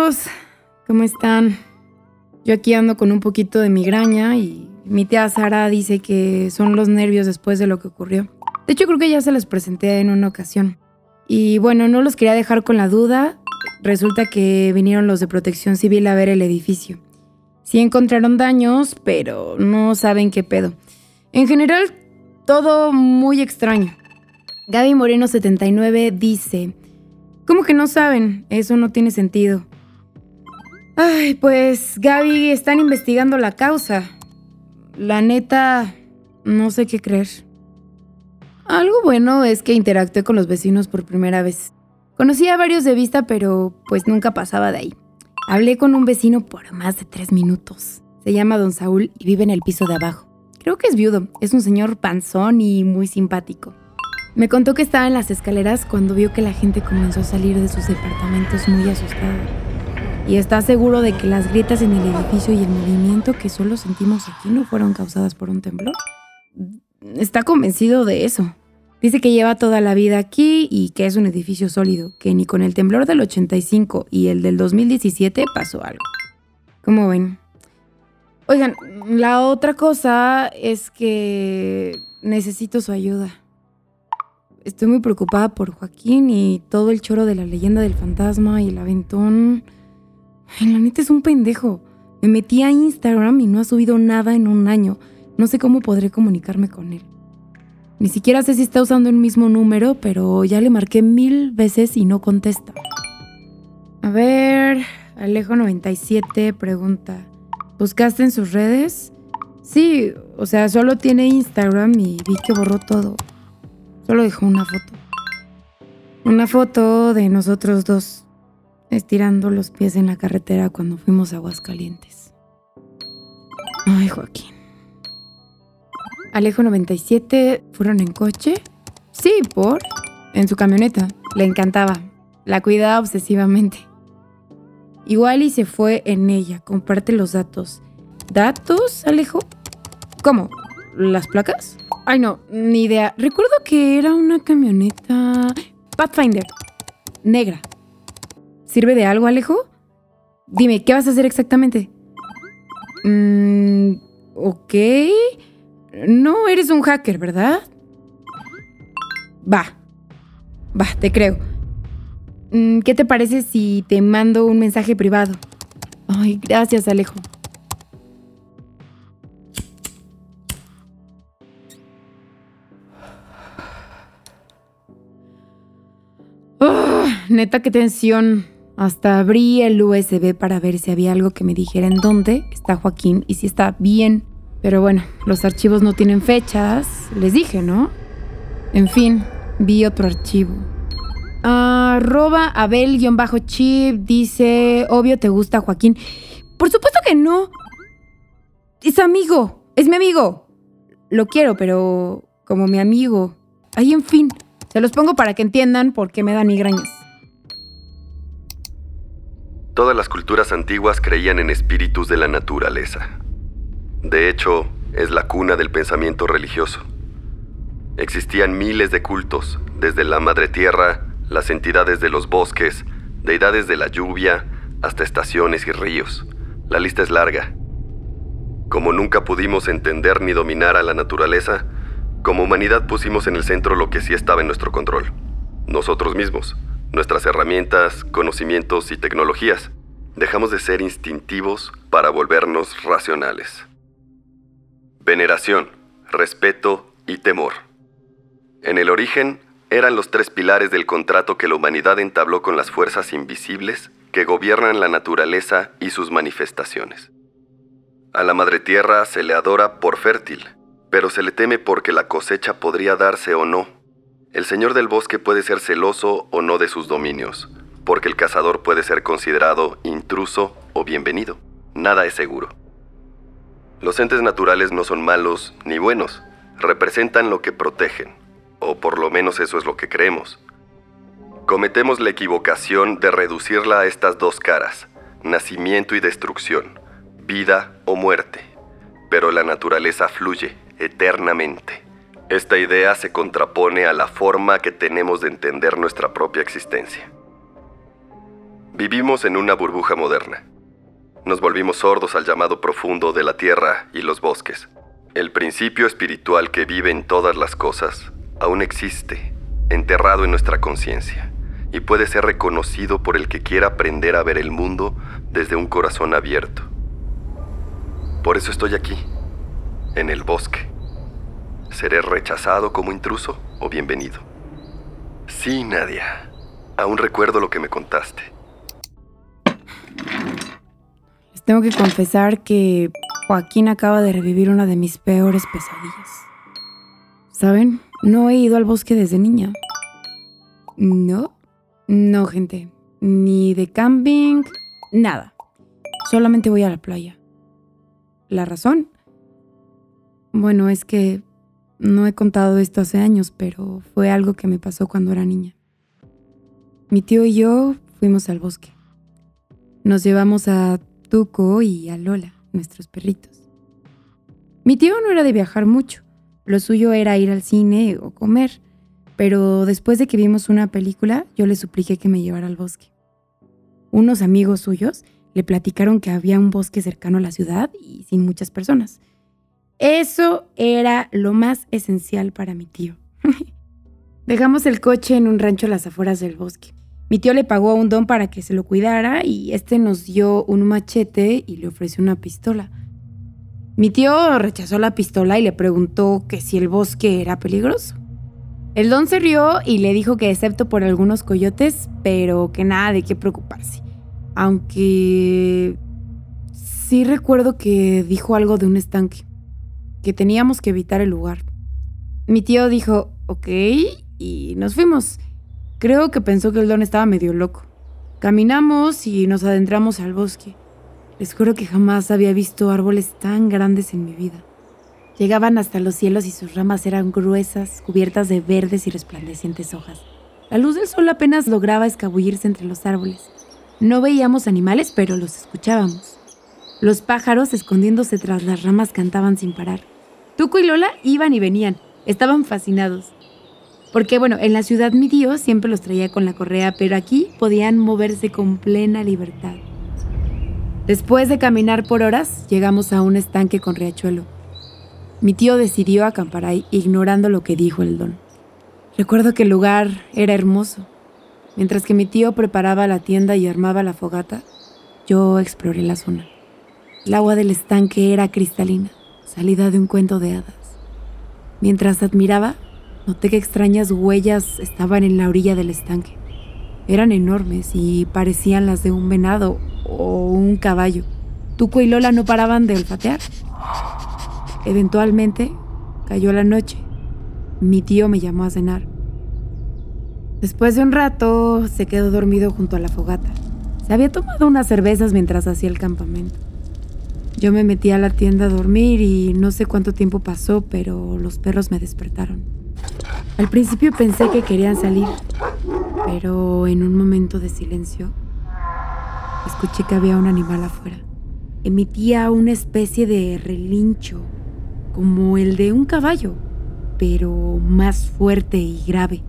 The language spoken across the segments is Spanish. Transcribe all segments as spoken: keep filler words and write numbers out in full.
amigos, ¿cómo están? Yo aquí ando con un poquito de migraña y mi tía Sara dice que son los nervios después de lo que ocurrió. De hecho, creo que ya se los presenté en una ocasión. Y bueno, no los quería dejar con la duda. Resulta que vinieron los de Protección Civil a ver el edificio. Sí encontraron daños, pero no saben qué pedo. En general, todo muy extraño. Gaby Moreno setenta y nueve dice: ¿cómo que no saben? Eso no tiene sentido. Ay, pues Gaby, están investigando la causa. La neta, no sé qué creer. Algo bueno es que interactué con los vecinos por primera vez. Conocí a varios de vista, pero pues nunca pasaba de ahí. Hablé con un vecino por más de tres minutos. Se llama Don Saúl y vive en el piso de abajo. Creo que es viudo, es un señor panzón y muy simpático. Me contó que estaba en las escaleras cuando vio que la gente comenzó a salir de sus departamentos muy asustada. Y está seguro de que las grietas en el edificio y el movimiento que solo sentimos aquí no fueron causadas por un temblor. Está convencido de eso. Dice que lleva toda la vida aquí y que es un edificio sólido, que ni con el temblor del ochenta y cinco y el del dos mil diecisiete pasó algo. ¿Cómo ven? Oigan, la otra cosa es que necesito su ayuda. Estoy muy preocupada por Joaquín y todo el choro de la leyenda del fantasma y el aventón. Ay, la neta es un pendejo. Me metí a Instagram y no ha subido nada en un año. No sé cómo podré comunicarme con él. Ni siquiera sé si está usando el mismo número, pero ya le marqué mil veces y no contesta. A ver, Alejo noventa y siete pregunta: ¿buscaste en sus redes? Sí, o sea, solo tiene Instagram y vi que borró todo. Solo dejó una foto. Una foto de nosotros dos, estirando los pies en la carretera cuando fuimos a Aguascalientes. Ay, Joaquín. Alejo noventa y siete, ¿fueron en coche? Sí, ¿por? En su camioneta. Le encantaba. La cuidaba obsesivamente. Igual y se fue en ella. Comparte los datos. ¿Datos, Alejo? ¿Cómo? ¿Las placas? Ay, no, ni idea. Recuerdo que era una camioneta Pathfinder, negra. ¿Sirve de algo, Alejo? Dime, ¿qué vas a hacer exactamente? Mmm, ok... No eres un hacker, ¿verdad? Va, va, te creo. ¿Qué te parece si te mando un mensaje privado? Ay, gracias, Alejo. Oh, neta, qué tensión. Hasta abrí el U S B para ver si había algo que me dijera en dónde está Joaquín y si está bien. Pero bueno, los archivos no tienen fechas, les dije, ¿no? En fin, vi otro archivo. Arroba Abel-Chip dice: obvio te gusta Joaquín. Por supuesto que no. Es amigo, es mi amigo. Lo quiero, pero como mi amigo. Ahí, en fin, se los pongo para que entiendan por qué me dan migrañas. Todas las culturas antiguas creían en espíritus de la naturaleza. De hecho, es la cuna del pensamiento religioso. Existían miles de cultos, desde la madre tierra, las entidades de los bosques, deidades de la lluvia, hasta estaciones y ríos. La lista es larga. Como nunca pudimos entender ni dominar a la naturaleza, como humanidad pusimos en el centro lo que sí estaba en nuestro control: nosotros mismos, nuestras herramientas, conocimientos y tecnologías. Dejamos de ser instintivos para volvernos racionales. Veneración, respeto y temor. En el origen, eran los tres pilares del contrato que la humanidad entabló con las fuerzas invisibles que gobiernan la naturaleza y sus manifestaciones. A la madre tierra se le adora por fértil, pero se le teme porque la cosecha podría darse o no. El señor del bosque puede ser celoso o no de sus dominios, porque el cazador puede ser considerado intruso o bienvenido. Nada es seguro. Los entes naturales no son malos ni buenos, representan lo que protegen, o por lo menos eso es lo que creemos. Cometemos la equivocación de reducirla a estas dos caras, nacimiento y destrucción, vida o muerte, pero la naturaleza fluye eternamente. Esta idea se contrapone a la forma que tenemos de entender nuestra propia existencia. Vivimos en una burbuja moderna. Nos volvimos sordos al llamado profundo de la tierra y los bosques. El principio espiritual que vive en todas las cosas aún existe, enterrado en nuestra conciencia, y puede ser reconocido por el que quiera aprender a ver el mundo desde un corazón abierto. Por eso estoy aquí, en el bosque. ¿Seré rechazado como intruso o bienvenido? Sí, Nadia. Aún recuerdo lo que me contaste. Les tengo que confesar que Joaquín acaba de revivir una de mis peores pesadillas. ¿Saben? No he ido al bosque desde niña. No, no, gente. Ni de camping, nada. Solamente voy a la playa. ¿La razón? Bueno, es que no he contado esto hace años, pero fue algo que me pasó cuando era niña. Mi tío y yo fuimos al bosque. Nos llevamos a Tuco y a Lola, nuestros perritos. Mi tío no era de viajar mucho. Lo suyo era ir al cine o comer. Pero después de que vimos una película, yo le supliqué que me llevara al bosque. Unos amigos suyos le platicaron que había un bosque cercano a la ciudad y sin muchas personas. Eso era lo más esencial para mi tío. Dejamos el coche en un rancho a las afueras del bosque. Mi tío le pagó a un don para que se lo cuidara y este nos dio un machete y le ofreció una pistola. Mi tío rechazó la pistola y le preguntó que si el bosque era peligroso. El don se rió y le dijo que excepto por algunos coyotes, pero que nada de qué preocuparse. Aunque sí recuerdo que dijo algo de un estanque, que teníamos que evitar el lugar. Mi tío dijo, ok, y nos fuimos. Creo que pensó que el don estaba medio loco. Caminamos y nos adentramos al bosque. Les juro que jamás había visto árboles tan grandes en mi vida. Llegaban hasta los cielos y sus ramas eran gruesas, cubiertas de verdes y resplandecientes hojas. La luz del sol apenas lograba escabullirse entre los árboles. No veíamos animales, pero los escuchábamos. Los pájaros, escondiéndose tras las ramas, cantaban sin parar. Tuco y Lola iban y venían. Estaban fascinados. Porque, bueno, en la ciudad mi tío siempre los traía con la correa, pero aquí podían moverse con plena libertad. Después de caminar por horas, llegamos a un estanque con riachuelo. Mi tío decidió acampar ahí, ignorando lo que dijo el don. Recuerdo que el lugar era hermoso. Mientras que mi tío preparaba la tienda y armaba la fogata, yo exploré la zona. El agua del estanque era cristalina, salida de un cuento de hadas. Mientras admiraba, noté que extrañas huellas estaban en la orilla del estanque. Eran enormes y parecían las de un venado o un caballo. Tuco y Lola no paraban de olfatear. Eventualmente, cayó la noche. Mi tío me llamó a cenar. Después de un rato, se quedó dormido junto a la fogata. Se había tomado unas cervezas mientras hacía el campamento. Yo me metí a la tienda a dormir y no sé cuánto tiempo pasó, pero los perros me despertaron. Al principio pensé que querían salir, pero en un momento de silencio, escuché que había un animal afuera. Emitía una especie de relincho, como el de un caballo, pero más fuerte y grave.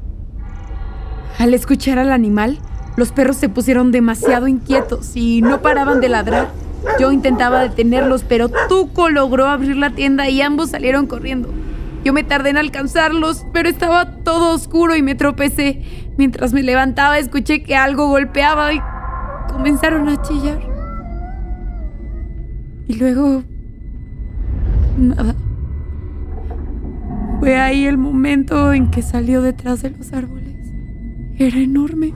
Al escuchar al animal, los perros se pusieron demasiado inquietos y no paraban de ladrar. Yo intentaba detenerlos, pero Tuco logró abrir la tienda y ambos salieron corriendo. Yo me tardé en alcanzarlos, pero estaba todo oscuro y me tropecé. Mientras me levantaba, escuché que algo golpeaba y comenzaron a chillar. Y luego... nada. Fue ahí el momento en que salió detrás de los árboles. Era enorme.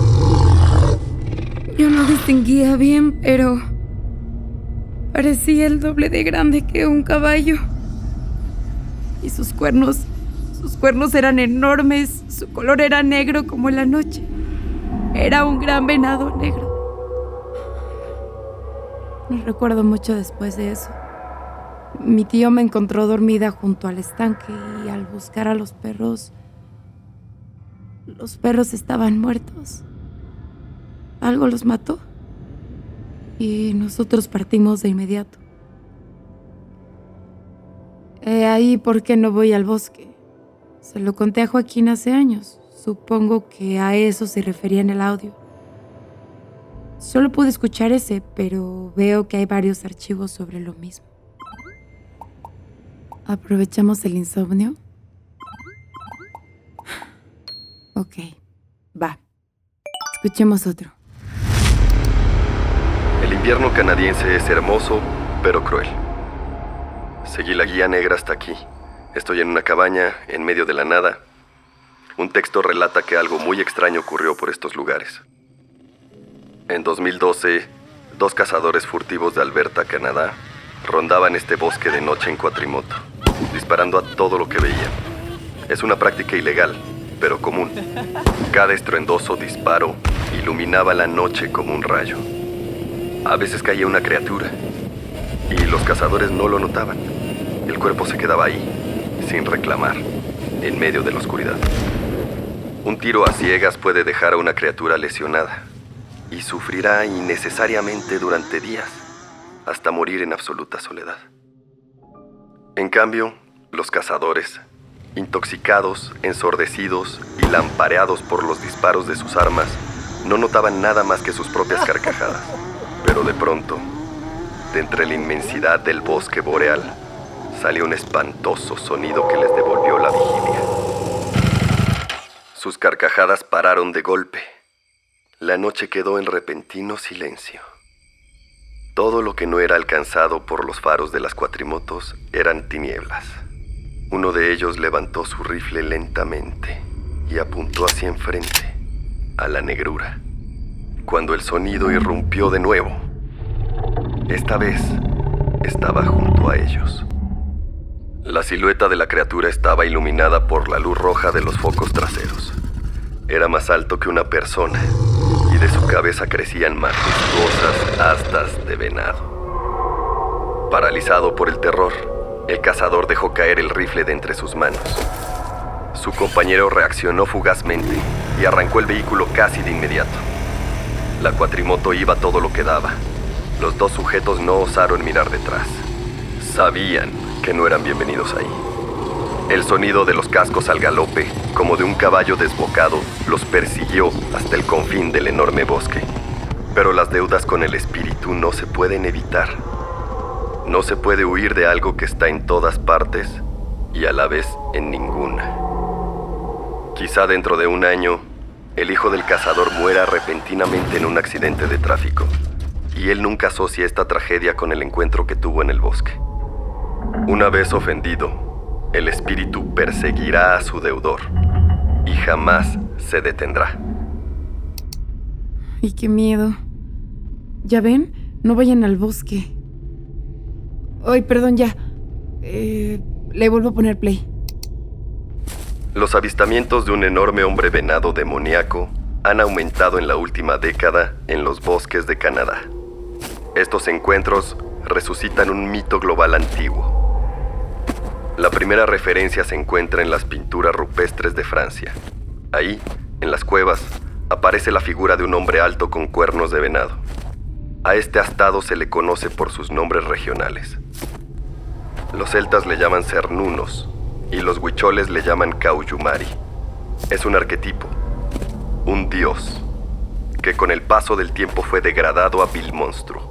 Yo no distinguía bien, pero parecía el doble de grande que un caballo. Y sus cuernos, sus cuernos eran enormes, su color era negro como la noche. Era un gran venado negro. No recuerdo mucho después de eso. Mi tío me encontró dormida junto al estanque y al buscar a los perros, los perros estaban muertos. Algo los mató y nosotros partimos de inmediato. He ahí por qué no voy al bosque. Se lo conté a Joaquín hace años. Supongo que a eso se refería en el audio. Solo pude escuchar ese, pero veo que hay varios archivos sobre lo mismo. ¿Aprovechamos el insomnio? Ok, va. Escuchemos otro. El invierno canadiense es hermoso, pero cruel. Seguí la guía negra hasta aquí. Estoy en una cabaña, en medio de la nada. Un texto relata que algo muy extraño ocurrió por estos lugares. En dos mil doce, dos cazadores furtivos de Alberta, Canadá, rondaban este bosque de noche en cuatrimoto, disparando a todo lo que veían. Es una práctica ilegal, pero común. Cada estruendoso disparo iluminaba la noche como un rayo. A veces caía una criatura, y los cazadores no lo notaban. El cuerpo se quedaba ahí, sin reclamar, en medio de la oscuridad. Un tiro a ciegas puede dejar a una criatura lesionada, y sufrirá innecesariamente durante días, hasta morir en absoluta soledad. En cambio, los cazadores, intoxicados, ensordecidos y lampareados por los disparos de sus armas, no notaban nada más que sus propias carcajadas. Pero de pronto, de entre la inmensidad del bosque boreal, salió un espantoso sonido que les devolvió la vigilia. Sus carcajadas pararon de golpe. La noche quedó en repentino silencio. Todo lo que no era alcanzado por los faros de las cuatrimotos eran tinieblas. Uno de ellos levantó su rifle lentamente y apuntó hacia enfrente, a la negrura, cuando el sonido irrumpió de nuevo. Esta vez estaba junto a ellos. La silueta de la criatura estaba iluminada por la luz roja de los focos traseros. Era más alto que una persona, y de su cabeza crecían majestuosas astas de venado. Paralizado por el terror, el cazador dejó caer el rifle de entre sus manos. Su compañero reaccionó fugazmente y arrancó el vehículo casi de inmediato. La cuatrimoto iba todo lo que daba. Los dos sujetos no osaron mirar detrás. Sabían que no eran bienvenidos ahí. El sonido de los cascos al galope, como de un caballo desbocado, los persiguió hasta el confín del enorme bosque. Pero las deudas con el espíritu no se pueden evitar. No se puede huir de algo que está en todas partes y a la vez en ninguna. Quizá dentro de un año, el hijo del cazador muera repentinamente en un accidente de tráfico, y él nunca asocia esta tragedia con el encuentro que tuvo en el bosque. Una vez ofendido, el espíritu perseguirá a su deudor y jamás se detendrá. ¡Ay, qué miedo! ¿Ya ven? No vayan al bosque. Ay, perdón, ya. Eh, le vuelvo a poner play. Los avistamientos de un enorme hombre venado demoníaco han aumentado en la última década en los bosques de Canadá. Estos encuentros resucitan un mito global antiguo. La primera referencia se encuentra en las pinturas rupestres de Francia. Ahí, en las cuevas, aparece la figura de un hombre alto con cuernos de venado. A este astado se le conoce por sus nombres regionales. Los celtas le llaman cernunos y los huicholes le llaman cauyumari. Es un arquetipo, un dios, que con el paso del tiempo fue degradado a vil monstruo.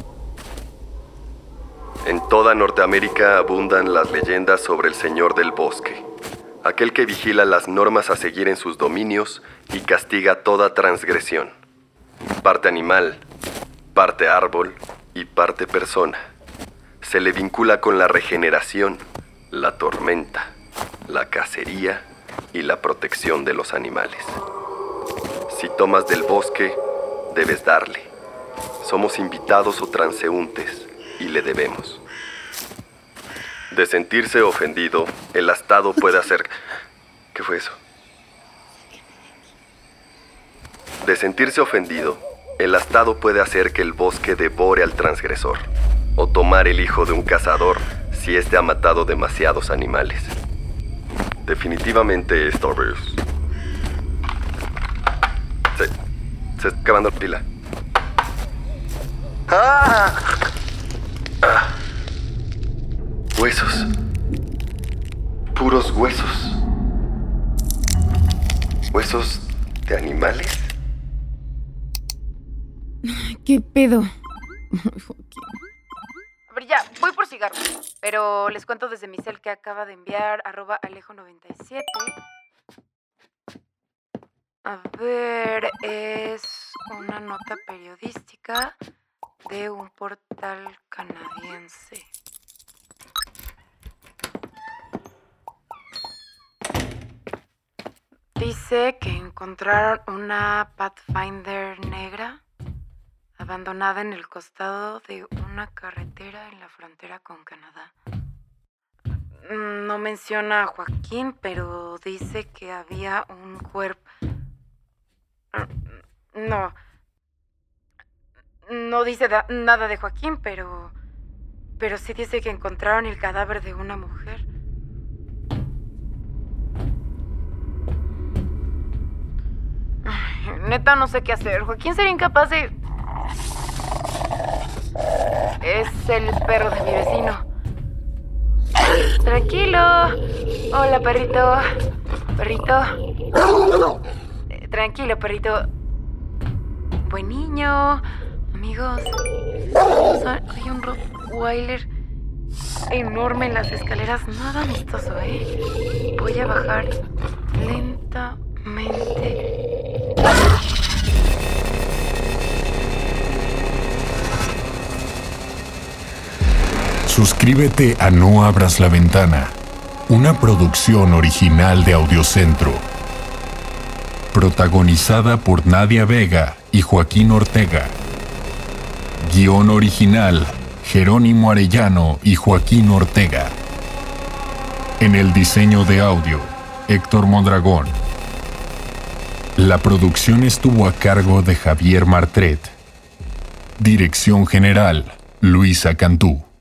En toda Norteamérica abundan las leyendas sobre el Señor del Bosque, aquel que vigila las normas a seguir en sus dominios y castiga toda transgresión. Parte animal, parte árbol y parte persona. Se le vincula con la regeneración, la tormenta, la cacería y la protección de los animales. Si tomas del bosque, debes darle. Somos invitados o transeúntes y le debemos. De sentirse ofendido, el astado puede hacer... ¿Qué fue eso? De sentirse ofendido, el astado puede hacer que el bosque devore al transgresor, o tomar el hijo de un cazador si éste ha matado demasiados animales. Definitivamente esto es... Se, se está acabando la pila. ¡Ah! ¡Ah! Huesos. Puros huesos. ¿Huesos de animales? ¿Qué pedo? A ver, ya, voy por cigarros. Pero les cuento desde mi cel que acaba de enviar arroba alejo noventa y siete. A ver, es una nota periodística de un portal canadiense. Dice que encontraron una Pathfinder negra abandonada en el costado de una carretera en la frontera con Canadá. No menciona a Joaquín, pero dice que había un cuerpo... No. No dice da- nada de Joaquín, pero... Pero sí dice que encontraron el cadáver de una mujer. Ay, neta, no sé qué hacer. Joaquín sería incapaz de... Es el perro de mi vecino. Tranquilo. Hola, perrito. Perrito. Eh, tranquilo, perrito. Buen niño. Amigos. Hay un Rottweiler enorme en las escaleras. Nada amistoso, ¿eh? Voy a bajar lentamente. Suscríbete a No Abras la Ventana, una producción original de Audiocentro. Protagonizada por Nadia Vega y Joaquín Ortega. Guión original, Jerónimo Arellano y Joaquín Ortega. En el diseño de audio, Héctor Mondragón. La producción estuvo a cargo de Javier Martret. Dirección general, Luisa Cantú.